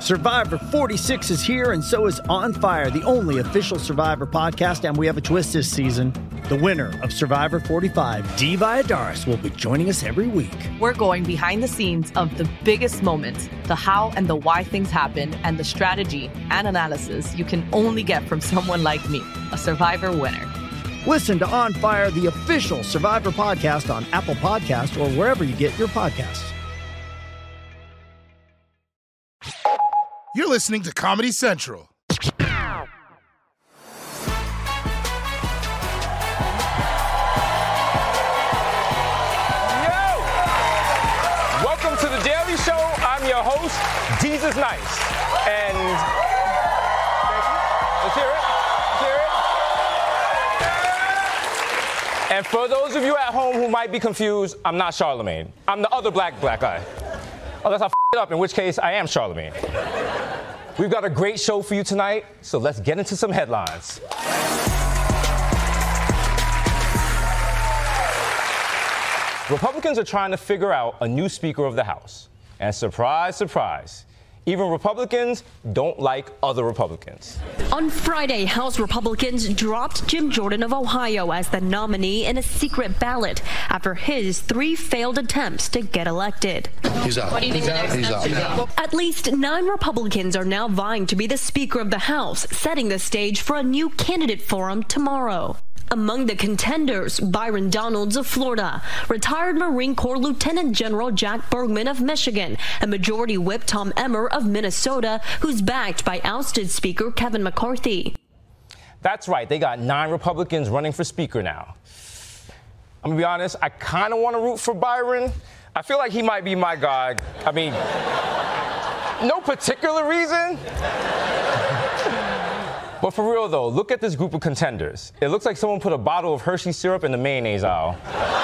Survivor 46 is here, and so is On Fire, the only official Survivor podcast, and we have a twist this season. The winner of Survivor 45, Dee Valladares, will be joining us every week. We're going behind the scenes of the biggest moments, the how and the why things happen, and the strategy and analysis you can only get from someone like me, a Survivor winner. Listen to On Fire, the official Survivor podcast on Apple Podcasts or wherever you get your podcasts. You're listening to Comedy Central. Welcome to The Daily Show. I'm your host, Jesus Nice. And let's hear it. And for those of you at home who might be confused, I'm not Charlamagne. I'm the other black guy. Unless I it up, in which case I am Charlamagne. We've got a great show for you tonight, so let's get into some headlines. Republicans are trying to figure out a new Speaker of the House. And surprise, surprise, even Republicans don't like other Republicans. On Friday, House Republicans dropped Jim Jordan of Ohio as the nominee in a secret ballot after his 3 failed attempts to get elected. He's out. What do you think He's out. At least 9 Republicans are now vying to be the Speaker of the House, setting the stage for a new candidate forum tomorrow. Among the contenders, Byron Donalds of Florida, retired Marine Corps Lieutenant General Jack Bergman of Michigan, and Majority Whip Tom Emmer of Minnesota, who's backed by ousted Speaker Kevin McCarthy. That's right, they got 9 Republicans running for Speaker now. I'm gonna be honest, I kind of want to root for Byron. I feel like he might be my guy. I mean, no particular reason. But for real, though, look at this group of contenders. It looks like someone put a bottle of Hershey syrup in the mayonnaise aisle.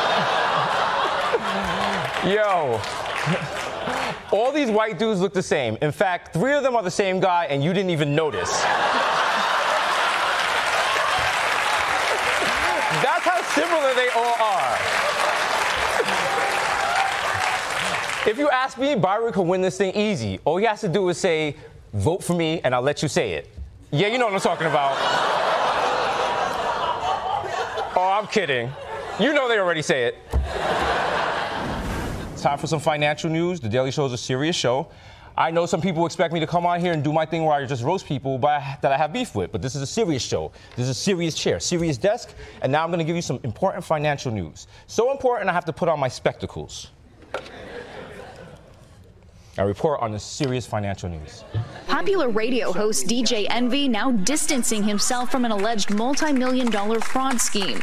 Yo. All these white dudes look the same. In fact, 3 of them are the same guy, and you didn't even notice. That's how similar they all are. If you ask me, Byron could win this thing easy. All he has to do is say, vote for me, and I'll let you say it. Yeah, you know what I'm talking about. Oh, I'm kidding. You know they already say it. It's time for some financial news. The Daily Show is a serious show. I know some people expect me to come on here and do my thing where I just roast people that I have beef with, but this is a serious show. This is a serious chair, serious desk, and now I'm going to give you some important financial news. So important, I have to put on my spectacles. I report on the serious financial news. Popular radio host DJ Envy now distancing himself from an alleged multi-million-dollar fraud scheme.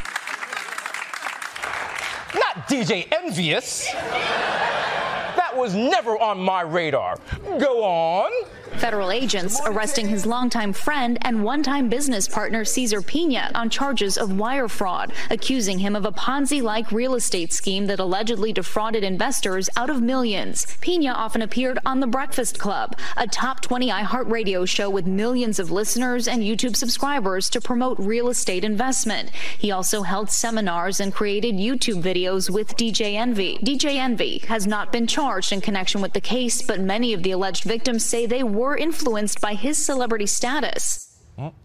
Not DJ Envious. That was never on my radar. Go on. Federal agents arresting his longtime friend and one-time business partner Cesar Pina on charges of wire fraud, accusing him of a Ponzi-like real estate scheme that allegedly defrauded investors out of millions. Pina often appeared on The Breakfast Club, a top 20 iHeartRadio show with millions of listeners and YouTube subscribers to promote real estate investment. He also held seminars and created YouTube videos with DJ Envy. DJ Envy has not been charged in connection with the case, but many of the alleged victims say they were influenced by his celebrity status.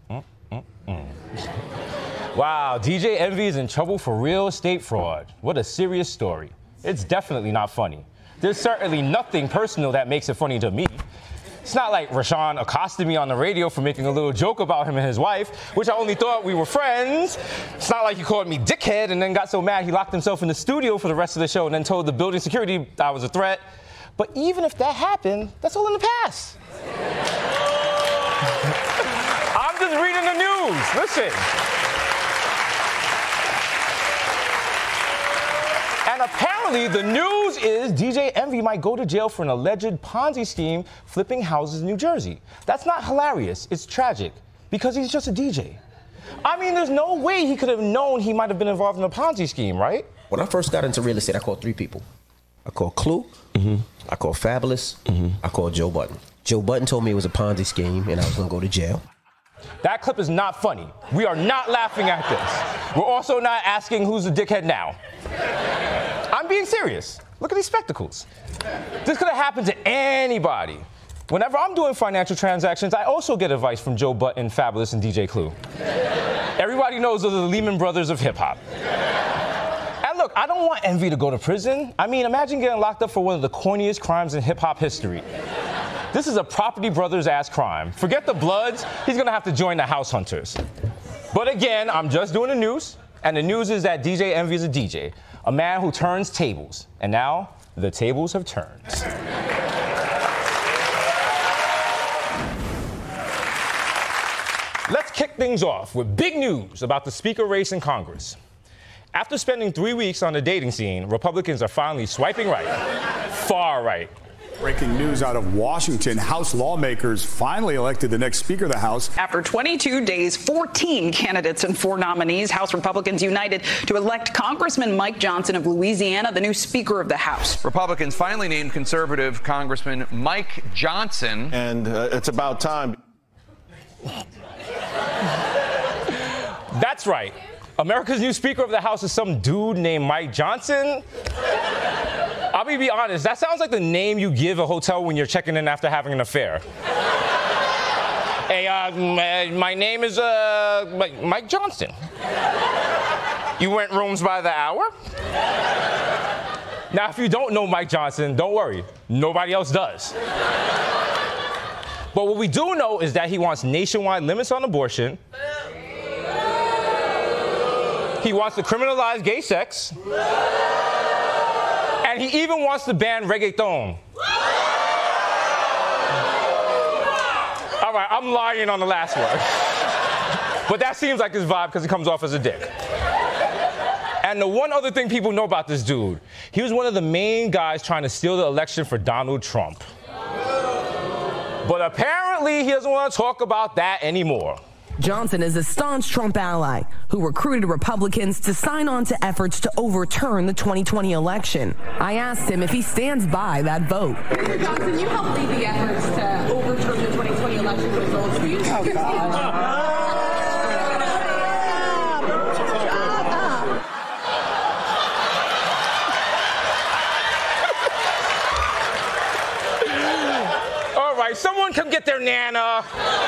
Wow, DJ Envy is in trouble for real estate fraud. What a serious story. It's definitely not funny. There's certainly nothing personal that makes it funny to me. It's not like Rashawn accosted me on the radio for making a little joke about him and his wife, which I only thought we were friends. It's not like he called me dickhead and then got so mad he locked himself in the studio for the rest of the show and then told the building security I was a threat. But even if that happened, that's all in the past. I'm just reading the news. Listen. And apparently the news is DJ Envy might go to jail for an alleged Ponzi scheme flipping houses in New Jersey. That's not hilarious. It's tragic because he's just a DJ. I mean, there's no way he could have known he might have been involved in a Ponzi scheme, right? When I first got into real estate, I called 3 people. I called Clue, I called Fabulous, I called Joe Budden. Joe Budden told me it was a Ponzi scheme and I was going to go to jail. That clip is not funny. We are not laughing at this. We're also not asking who's the dickhead now. I'm being serious. Look at these spectacles. This could have happened to anybody. Whenever I'm doing financial transactions, I also get advice from Joe Budden, Fabulous, and DJ Clue. Everybody knows those are the Lehman Brothers of hip-hop. And look, I don't want Envy to go to prison. I mean, imagine getting locked up for one of the corniest crimes in hip-hop history. This is a Property Brothers-ass crime. Forget the Bloods, he's gonna have to join the House Hunters. But again, I'm just doing the news, and the news is that DJ Envy is a DJ, a man who turns tables. And now, the tables have turned. Let's kick things off with big news about the speaker race in Congress. After spending 3 weeks on the dating scene, Republicans are finally swiping right, far right. Breaking news out of Washington. House lawmakers finally elected the next Speaker of the House. After 22 days, 14 candidates and 4 nominees, House Republicans united to elect Congressman Mike Johnson of Louisiana the new Speaker of the House. Republicans finally named conservative Congressman Mike Johnson. And it's about time. That's right. America's new Speaker of the House is some dude named Mike Johnson. I'll be honest, that sounds like the name you give a hotel when you're checking in after having an affair. Hey, my name is Mike Johnson. You rent rooms by the hour? Now, if you don't know Mike Johnson, don't worry. Nobody else does. But what we do know is that he wants nationwide limits on abortion. He wants to criminalize gay sex. And he even wants to ban reggaeton. All right, I'm lying on the last one. But that seems like his vibe because he comes off as a dick. And the one other thing people know about this dude, he was one of the main guys trying to steal the election for Donald Trump. But apparently he doesn't want to talk about that anymore. Johnson is a staunch Trump ally who recruited Republicans to sign on to efforts to overturn the 2020 election. I asked him if he stands by that vote. Mr. Johnson, you helped lead the efforts to overturn the 2020 election results. Will you All right, someone come get their Nana.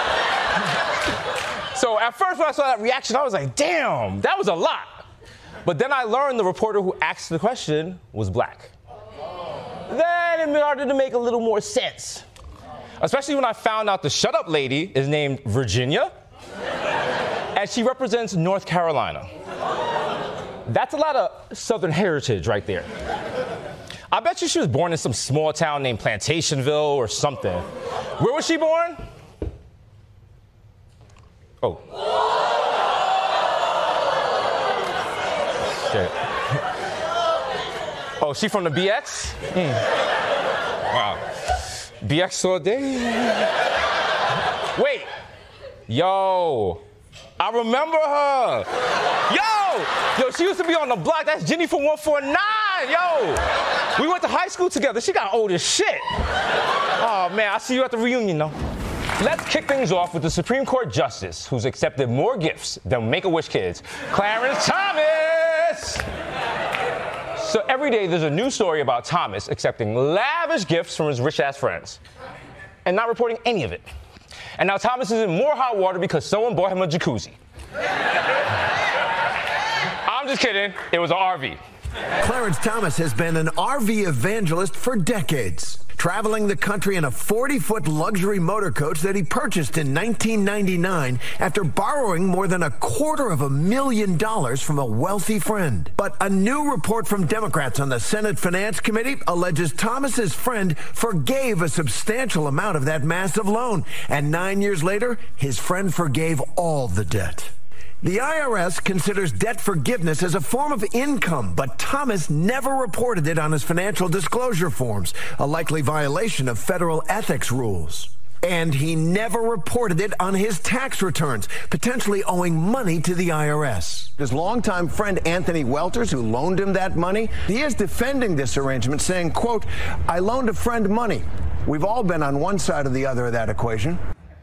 So at first when I saw that reaction, I was like, damn, that was a lot. But then I learned the reporter who asked the question was black. Then it started to make a little more sense. Especially when I found out the shut up lady is named Virginia, and she represents North Carolina. That's a lot of Southern heritage right there. I bet you she was born in some small town named Plantationville or something. Where was she born? Oh. Shit. Oh, she from the BX? Wow. BX all day? Wait. Yo. I remember her. Yo, she used to be on the block. That's Jenny from 149. Yo. We went to high school together. She got old as shit. Oh, man, I'll see you at the reunion, though. Let's kick things off with the Supreme Court Justice who's accepted more gifts than Make-A-Wish kids, Clarence Thomas. So every day there's a new story about Thomas accepting lavish gifts from his rich-ass friends and not reporting any of it. And now Thomas is in more hot water because someone bought him a jacuzzi. I'm just kidding. It was an RV. Clarence Thomas has been an RV evangelist for decades, traveling the country in a 40-foot luxury motor coach that he purchased in 1999 after borrowing more than $250,000 from a wealthy friend. But a new report from Democrats on the Senate Finance Committee alleges Thomas's friend forgave a substantial amount of that massive loan, and 9 years later, his friend forgave all the debt. The IRS considers debt forgiveness as a form of income, but Thomas never reported it on his financial disclosure forms, a likely violation of federal ethics rules. And he never reported it on his tax returns, potentially owing money to the IRS. His longtime friend Anthony Welters, who loaned him that money, he is defending this arrangement, saying, quote, "I loaned a friend money. We've all been on one side or the other of that equation."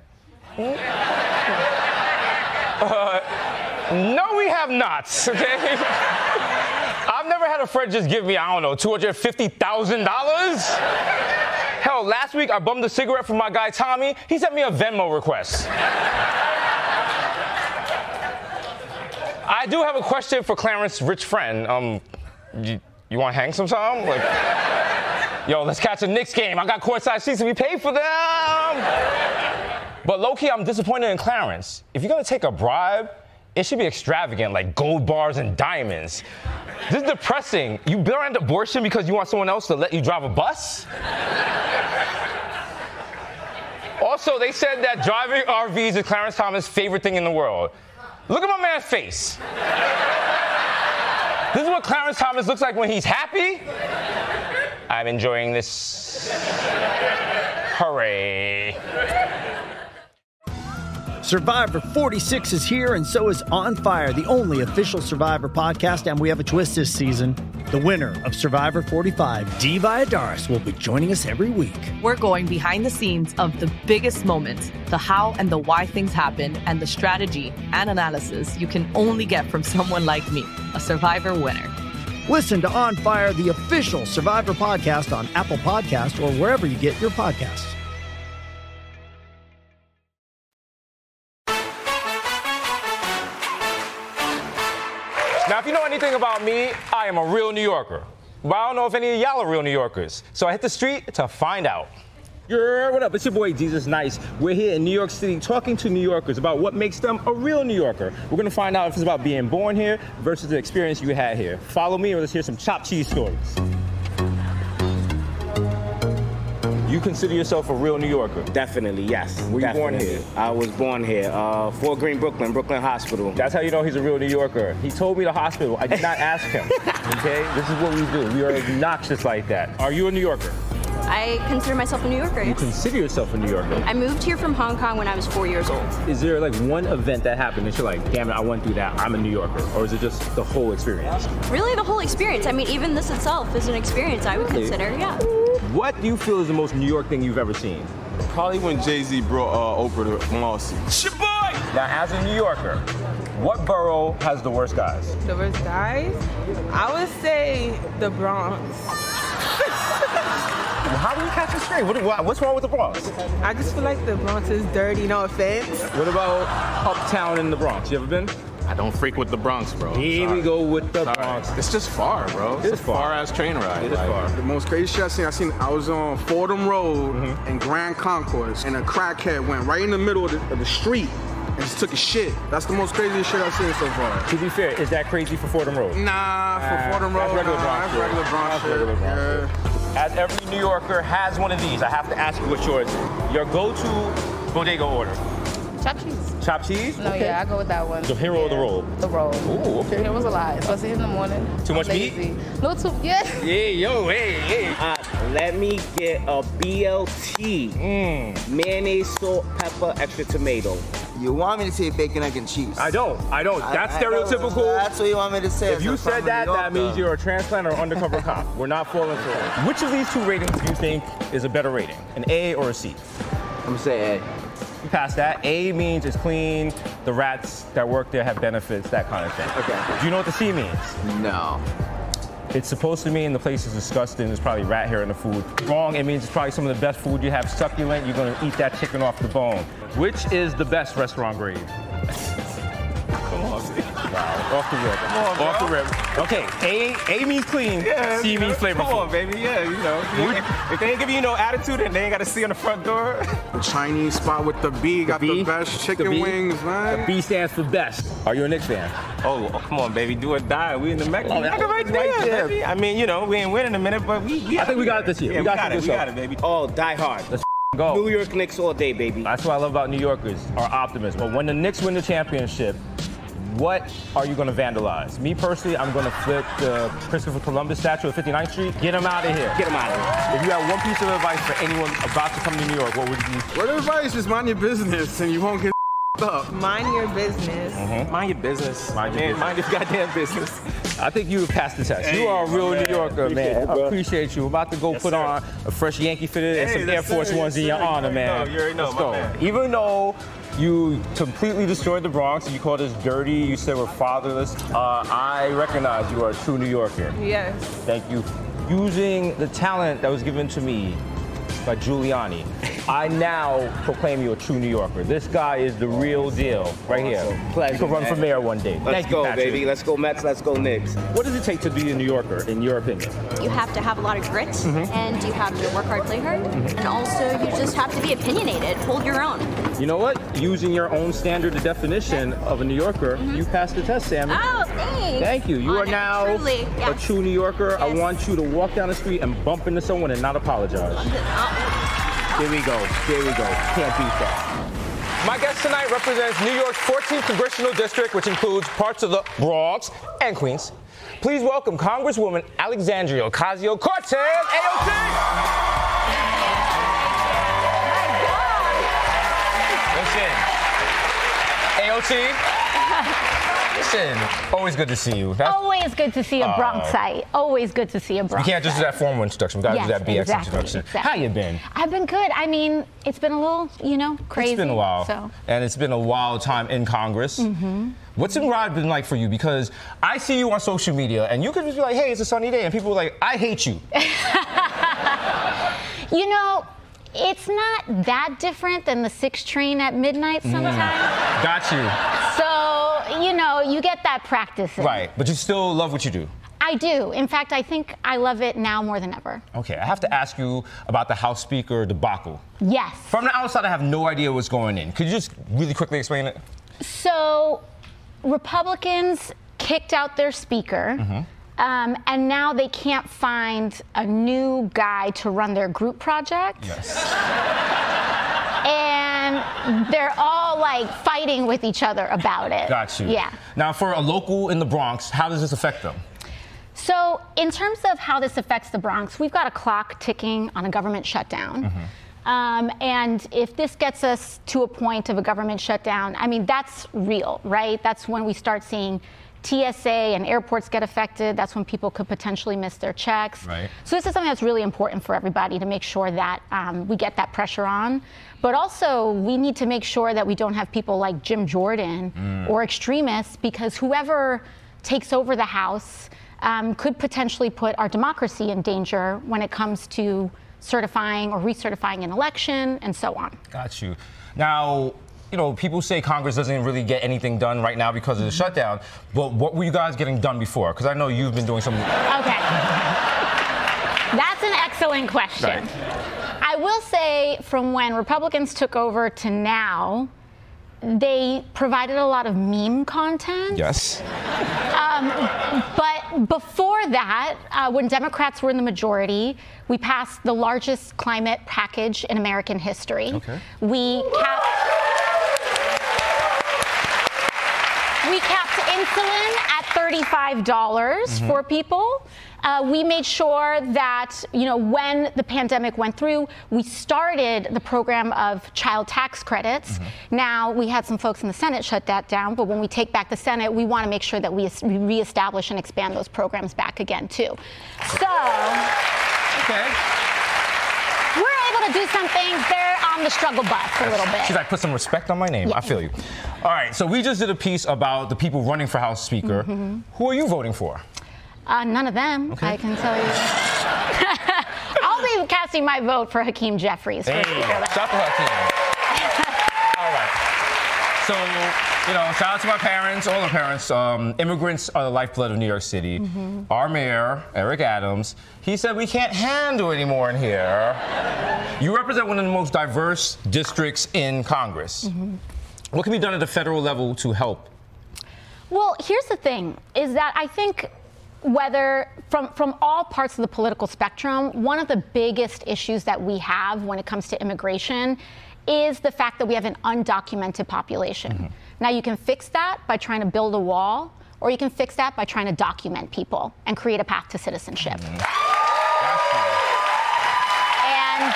No, we have not, okay? I've never had a friend just give me, I don't know, $250,000? Hell, Yo, last week I bummed a cigarette from my guy Tommy. He sent me a Venmo request. I do have a question for Clarence's rich friend. You want to hang some time? Like, yo, let's catch a Knicks game. I got courtside seats and we paid for them. But low-key, I'm disappointed in Clarence. If you're going to take a bribe, it should be extravagant, like gold bars and diamonds. This is depressing. You banned abortion because you want someone else to let you drive a bus? Also, they said that driving RVs is Clarence Thomas' favorite thing in the world. Look at my man's face. This is what Clarence Thomas looks like when he's happy. I'm enjoying this. Hooray. Survivor 46 is here, and so is On Fire, the only official Survivor podcast, and we have a twist this season. The winner of Survivor 45, Dee Valladares, will be joining us every week. We're going behind the scenes of the biggest moments, the how and the why things happen, and the strategy and analysis you can only get from someone like me, a Survivor winner. Listen to On Fire, the official Survivor podcast on Apple Podcasts or wherever you get your podcasts. Now, if you know anything about me, I am a real New Yorker. But I don't know if any of y'all are real New Yorkers. So I hit the street to find out. Yeah, what up? It's your boy Jesus Nice. We're here in New York City talking to New Yorkers about what makes them a real New Yorker. We're gonna find out if it's about being born here versus the experience you had here. Follow me or let's hear some chopped cheese stories. You consider yourself a real New Yorker? Definitely, yes. Were you born here? I was born here, Fort Greene, Brooklyn Hospital. That's how you know he's a real New Yorker. He told me the hospital. I did not ask him, okay? This is what we do. We are obnoxious like that. Are you a New Yorker? I consider myself a New Yorker. You consider yourself a New Yorker? I moved here from Hong Kong when I was 4 years old. Is there like one event that happened and you're like, damn it, I went through that, I'm a New Yorker? Or is it just the whole experience? Really, the whole experience. I mean, even this itself is an experience I would consider, yeah. What do you feel is the most New York thing you've ever seen? Probably when Jay-Z brought Oprah to Marcy. Shaboy! Now, as a New Yorker, what borough has the worst guys? The worst guys? I would say the Bronx. How do you catch a straight? What's wrong with the Bronx? I just feel like the Bronx is dirty, no offense. What about uptown in the Bronx? You ever been? I don't freak with the Bronx, bro. Here we go with the Bronx. It's just far, bro. It's a far-ass train ride. It is far. The most crazy shit I was on Fordham Road in Grand Concourse, and a crackhead went right in the middle of the street and just took a shit. That's the most craziest shit I've seen so far. To be fair, is that crazy for Fordham Road? Nah, for Fordham Road, that's regular Bronx shit. Yeah. As every New Yorker has one of these, I have to ask you what's yours. Your go-to bodega order. Chopped cheese. Chopped cheese? No, okay. Yeah, I go with that one. The hero or the roll? The roll. Ooh, okay. It was a lot, especially in the morning. Too much meat? No, yeah. Hey, yo, hey. Let me get a BLT. Mayonnaise, salt, pepper, extra tomato. You want me to say bacon, egg, and cheese? I don't. That's stereotypical. That's what you want me to say. If you said that, that means you're a transplant or undercover cop. We're not falling for it. Which of these two ratings do you think is a better rating? An A or a C? I'm gonna say A. You pass that. A means it's clean, the rats that work there have benefits, that kind of thing. Okay. Do you know what the C means? No. It's supposed to mean the place is disgusting, there's probably rat hair in the food. Wrong, it means it's probably some of the best food you have, succulent, you're gonna eat that chicken off the bone. Which is the best restaurant grade? Come on, man. Wow, off the rip. Come on, bro. Off the rip. Okay, A means clean, Yeah, C means flavorful. Come on, baby. Yeah, you know. If they ain't giving you no attitude, then they ain't got to see on the front door. The Chinese spot with the B got the best chicken wings, man. The B stands for best. Are you a Knicks fan? Oh, come on, baby. Do or die. We in the Mecca. Oh, Mecca right there, baby. I mean, you know, we ain't winning in a minute, but I think we got it this year. Yeah, we got it, baby. Oh, die hard. Let's go. New York Knicks all day, baby. That's what I love about New Yorkers, our optimism. But when the Knicks win the championship, what are you going to vandalize? Me personally, I'm going to flip the Christopher Columbus statue at 59th Street. Get him out of here. Get him out of here. If you had one piece of advice for anyone about to come to New York, what would it be? What advice? Just mind your business and you won't get up. Mind your business. Mind your business. Mind your business. Mind your goddamn business. I think you passed the test. Hey, you are a real New Yorker, man. you, I appreciate you. I'm about to go put on a fresh Yankee fitted and some Air Force Ones in your honor, man. You already know, Let's go. man. Even though you completely destroyed the Bronx and you called us dirty, you said we're fatherless, I recognize you are a true New Yorker. Yes. Thank you for using the talent that was given to me by Giuliani. I now proclaim you a true New Yorker. This guy is the real deal, right here. Pleasure, You can run man. for mayor one day. Let's Thank you, go, Patrick. baby. Let's go Mets. Let's go Knicks. What does it take to be a New Yorker, in your opinion? You have to have a lot of grit, and you have to work hard, play hard, and also you just have to be opinionated, hold your own. You know what? Using your own standard of definition of a New Yorker, you passed the test, Sammy. Oh, thanks. Thank you. You are now Truly, a yes. true New Yorker. I want you to walk down the street and bump into someone and not apologize. Here we go. Here we go. Can't beat that. My guest tonight represents New York's 14th Congressional District, which includes parts of the Bronx and Queens. Please welcome Congresswoman Alexandria Ocasio-Cortez, AOC! Listen, AOC, listen, always good to see you. Always good to see a Bronxite. Always good to see a Bronxite. You can't just do that formal introduction. We gotta do that BX introduction. Exactly. How you been? I've been good. I mean, it's been a little, crazy. It's been a while. So. And it's been a wild time in Congress. What's the ride been like for you? Because I see you on social media, and you could just be like, hey, it's a sunny day, and people are like, I hate you. It's not that different than the 6 train at midnight sometimes. Got you. So, you get that practice in. Right, but you still love what you do. I do. In fact, I think I love it now more than ever. Okay, I have to ask you about the House Speaker debacle. Yes. From the outside, I have no idea what's going in. Could you just really quickly explain it? So, Republicans kicked out their speaker. And now they can't find a new guy to run their group project. Yes. And they're all fighting with each other about it. Got you. Yeah. Now, for a local in the Bronx, how does this affect them? So, in terms of how this affects the Bronx, we've got a clock ticking on a government shutdown. And if this gets us to a point of a government shutdown, I mean, that's real, right? That's when we start seeing TSA and airports get affected. That's when people could potentially miss their checks. Right. So this is something that's really important for everybody to make sure that we get that pressure on. But also, we need to make sure that we don't have people like Jim Jordan or extremists, because whoever takes over the House could potentially put our democracy in danger when it comes to certifying or recertifying an election and so on. Got you. Now, people say Congress doesn't really get anything done right now because of the shutdown, but what were you guys getting done before? Because I know you've been doing some... Okay. That's an excellent question. Right. I will say from when Republicans took over to now, they provided a lot of meme content. Yes. But before that, when Democrats were in the majority, we passed the largest climate package in American history. Okay. We capped insulin at $35 for people. We made sure that, when the pandemic went through, we started the program of child tax credits. Now, we had some folks in the Senate shut that down, but when we take back the Senate, we want to make sure that we reestablish and expand those programs back again, too. So, we're able to do some things. They're on the struggle bus a little bit. She's like, put some respect on my name. Yeah. I feel you. All right, so we just did a piece about the people running for House Speaker. Who are you voting for? None of them, I can tell you. I'll be casting my vote for Hakeem Jeffries. Hey, shout to Hakeem. All right. So, shout out to my parents, all our parents. Immigrants are the lifeblood of New York City. Our mayor, Eric Adams, he said we can't handle anymore in here. You represent one of the most diverse districts in Congress. What can be done at the federal level to help? Well, here's the thing, is that I think whether from all parts of the political spectrum, one of the biggest issues that we have when it comes to immigration is the fact that we have an undocumented population. Now, you can fix that by trying to build a wall, or you can fix that by trying to document people and create a path to citizenship. And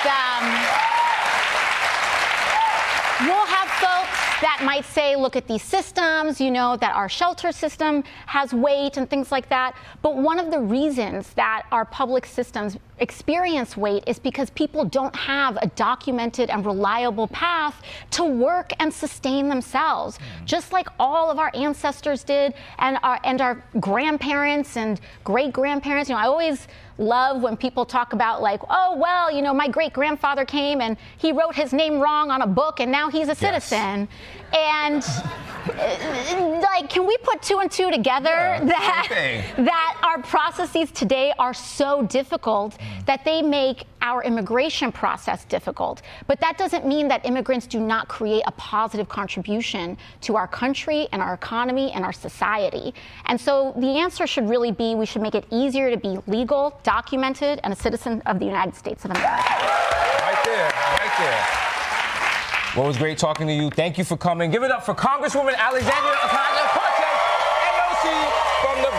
we'll have folks that might say, look at these systems, that our shelter system has weight and things like that. But one of the reasons that our public systems experience weight is because people don't have a documented and reliable path to work and sustain themselves, just like all of our ancestors did, and our grandparents and great-grandparents. I always love when people talk about like, oh, well, you know, my great-grandfather came and he wrote his name wrong on a book and now he's a citizen. And like, can we put two and two together that our processes today are so difficult that they make our immigration process difficult? But that doesn't mean that immigrants do not create a positive contribution to our country and our economy and our society. And so the answer should really be we should make it easier to be legal, documented, and a citizen of the United States of America. Right there, right there. Well, it was great talking to you. Thank you for coming. Give it up for Congresswoman Alexandria Ocasio-Cortez, AOC from the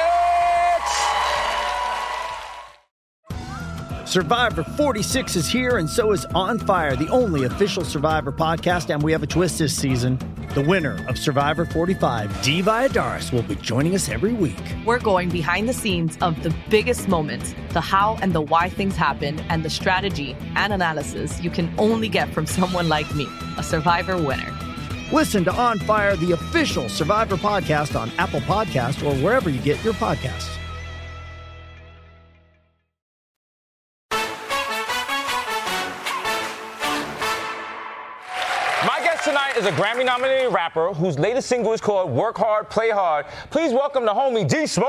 BX. Survivor 46 is here, and so is On Fire, the only official Survivor podcast, and we have a twist this season. The winner of Survivor 45, Dee Valladares, will be joining us every week. We're going behind the scenes of the biggest moments, the how and the why things happen, and the strategy and analysis you can only get from someone like me, a Survivor winner. Listen to On Fire, the official Survivor podcast on Apple Podcasts or wherever you get your podcasts. Tonight is a Grammy-nominated rapper whose latest single is called Work Hard, Play Hard. Please welcome the homie D Smoke.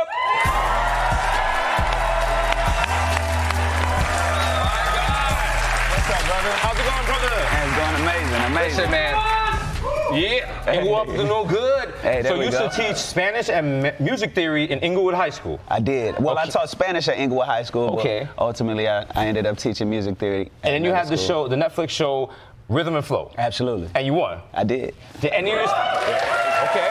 What's up, brother? How's it going, brother? It's going amazing. Listen, man. Yeah, Inglewood up to no good. Hey, there so we you go. used to teach Spanish and music theory in Inglewood High School. I did. Well, I taught Spanish at Inglewood High School. Okay. But ultimately, I ended up teaching music theory. And then you had the show, the Netflix show, Rhythm and Flow. Absolutely. And you won. I did. Did any of your okay?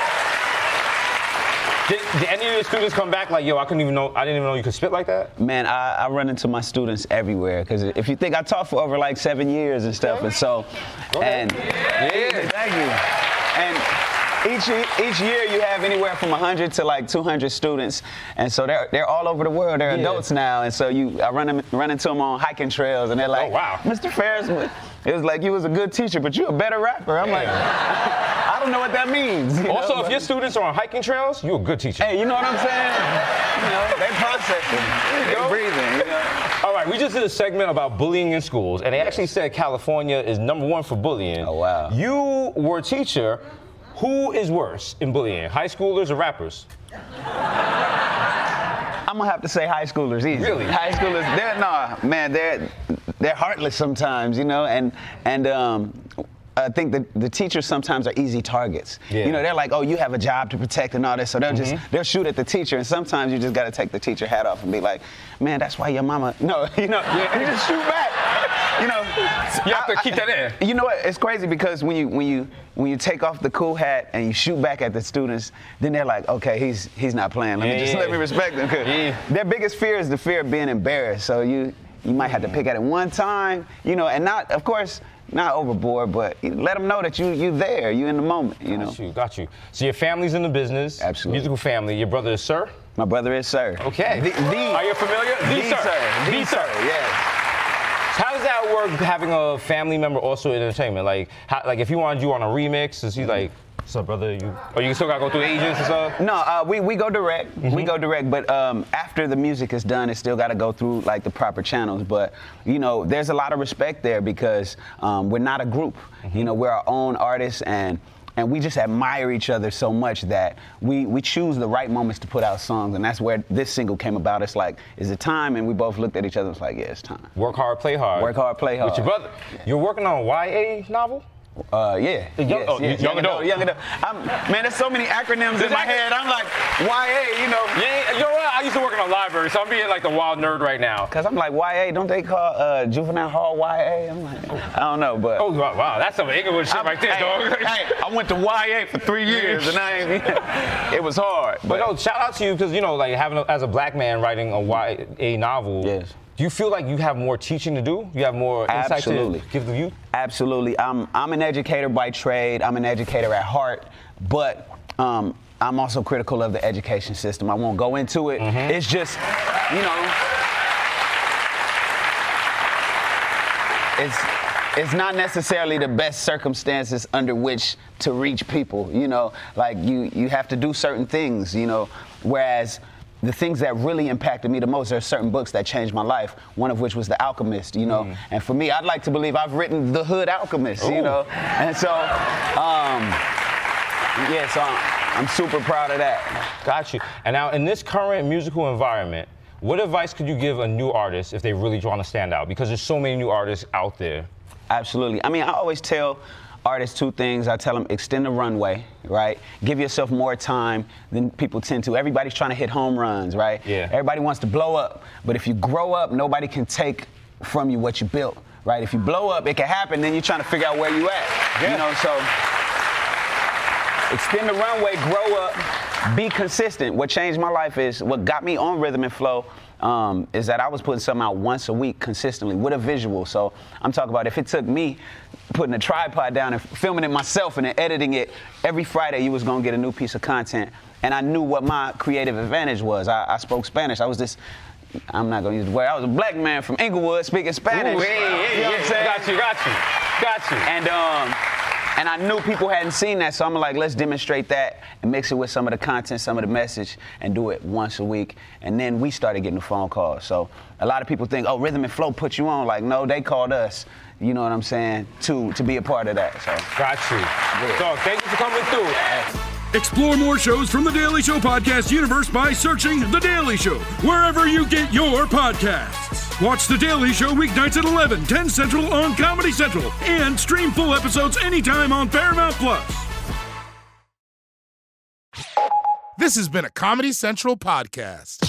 Did any of your students come back like, yo, I didn't even know you could spit like that? Man, I run into my students everywhere because if you think I taught for over like 7 years and stuff, and so, and thank you. And each year you have anywhere from 100 to like 200 students, and so they're all over the world. They're adults now, and so I run into them on hiking trails, and they're like, oh, wow. Mr. Ferris, it was like you was a good teacher, but you're a better rapper. I'm like, I don't know what that means. Also, if your students are on hiking trails, you're a good teacher. Hey, you know what I'm saying? You know, they processing, they breathing. You know? All right, we just did a segment about bullying in schools, and they actually said California is #1 for bullying. Oh, wow. You were a teacher. Who is worse in bullying, high schoolers or rappers? I'm gonna have to say high schoolers easy. Really? High schoolers, they're heartless sometimes, you know, and I think the teachers sometimes are easy targets. Yeah. You know, they're like, oh, you have a job to protect and all this, so they'll shoot at the teacher, and sometimes you just got to take the teacher hat off and be like, man, that's why your mama. No, you know, you just shoot back. You know, you have to keep that in. You know what? It's crazy because when you take off the cool hat and you shoot back at the students, then they're like, okay, he's not playing. Let me respect him. Their biggest fear is the fear of being embarrassed. So you might have to pick at it one time, you know, and not, of course, not overboard, but let them know that you there, you in the moment, you know. Got you. So your family's in the business. Absolutely. Musical family. Your brother is Sir? My brother is Sir. Okay. Are you familiar? The Sir, yeah. How does that work, having a family member also in entertainment? Like if he wanted you on a remix, is he like, what's up, brother? You still got to go through agents and stuff? No, we go direct. We go direct, but after the music is done, it's still got to go through like the proper channels. But, you know, there's a lot of respect there because we're not a group. You know, we're our own artists, and we just admire each other so much that we choose the right moments to put out songs, and that's where this single came about. It's like, is it time? And we both looked at each other and was like, yeah, it's time. Work hard, play hard. Work hard, play hard. With your brother. You're working on a YA novel? Yeah. Young adult. Young adult. Man, there's so many acronyms in my head. I'm like, YA, you know. Yeah, you know what? I used to work in a library, so I'm being like the wild nerd right now. Because I'm like, YA, don't they call juvenile hall YA? I'm like, I don't know, but. Oh, wow, that's some Inglewood shit right there, dog. Hey, I went to YA for 3 years, and it was hard. But no, shout out to you, because, you know, like as a black man writing a YA novel. Yes. Do you feel like you have more teaching to do? You have more insight to give the youth? Absolutely. I'm an educator by trade. I'm an educator at heart, but I'm also critical of the education system. I won't go into it. It's just, you know, it's not necessarily the best circumstances under which to reach people. You know, like you have to do certain things. You know, whereas the things that really impacted me the most, there are certain books that changed my life, one of which was The Alchemist, you know. And for me, I'd like to believe I've written The Hood Alchemist, you know. And so, I'm super proud of that. Got you. And now, in this current musical environment, what advice could you give a new artist if they really want to stand out? Because there's so many new artists out there. Absolutely. I mean, I always tell artists two things. I tell them extend the runway, right? Give yourself more time than people tend to. Everybody's trying to hit home runs, right? Yeah. Everybody wants to blow up. But if you grow up, nobody can take from you what you built, right? If you blow up, it can happen, then you're trying to figure out where you at. You know, so extend the runway, grow up, be consistent. What changed my life is, what got me on Rhythm and Flow is that I was putting something out once a week consistently with a visual. So I'm talking about if it took me putting a tripod down and filming it myself and then editing it, every Friday you was gonna get a new piece of content. And I knew what my creative advantage was. I spoke Spanish. I was this, I'm not gonna use the word, I was a black man from Inglewood speaking Spanish. Ooh, yeah, you know what I'm saying? Got you. And I knew people hadn't seen that, so I'm like, let's demonstrate that and mix it with some of the content, some of the message, and do it once a week. And then we started getting the phone calls. So a lot of people think, oh, Rhythm and Flow put you on. Like, no, they called us, you know what I'm saying, to be a part of that. So. Got you. Yeah. So thank you for coming through. Explore more shows from The Daily Show podcast universe by searching The Daily Show wherever you get your podcasts. Watch The Daily Show weeknights at 11, 10 Central on Comedy Central, and stream full episodes anytime on Paramount+. This has been a Comedy Central podcast.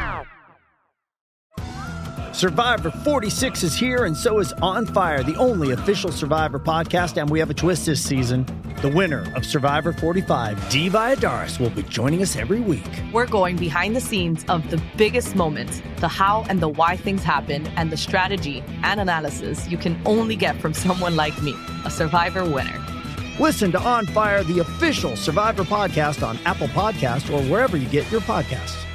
Survivor 46 is here, and so is On Fire, the only official Survivor podcast, and we have a twist this season. The winner of Survivor 45, Dee Valladares, will be joining us every week. We're going behind the scenes of the biggest moments, the how and the why things happen, and the strategy and analysis you can only get from someone like me, a Survivor winner. Listen to On Fire, the official Survivor podcast on Apple Podcasts or wherever you get your podcasts.